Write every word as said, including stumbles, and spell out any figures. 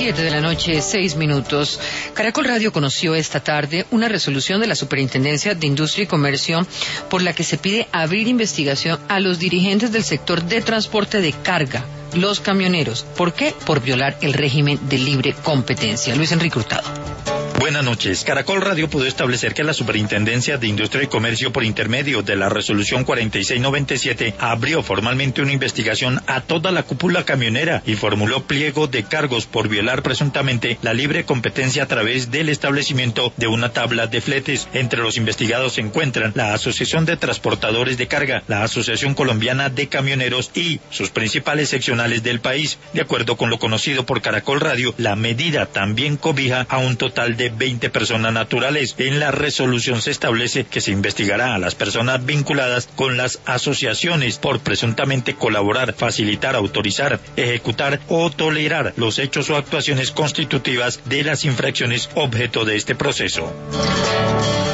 Siete de la noche, seis minutos. Caracol Radio conoció esta tarde una resolución de la Superintendencia de Industria y Comercio por la que se pide abrir investigación a los dirigentes del sector de transporte de carga, los camioneros. ¿Por qué? Por violar el régimen de libre competencia. Luis Enrique Hurtado. Buenas noches. Caracol Radio pudo establecer que la Superintendencia de Industria y Comercio, por intermedio de la resolución cuarenta y seis noventa y siete, abrió formalmente una investigación a toda la cúpula camionera y formuló pliego de cargos por violar presuntamente la libre competencia a través del establecimiento de una tabla de fletes. Entre los investigados se encuentran la Asociación de Transportadores de Carga, la Asociación Colombiana de Camioneros y sus principales seccionales del país. De acuerdo con lo conocido por Caracol Radio, la medida también cobija a un total de veinte personas naturales. En la resolución se establece que se investigará a las personas vinculadas con las asociaciones por presuntamente colaborar, facilitar, autorizar, ejecutar o tolerar los hechos o actuaciones constitutivas de las infracciones objeto de este proceso.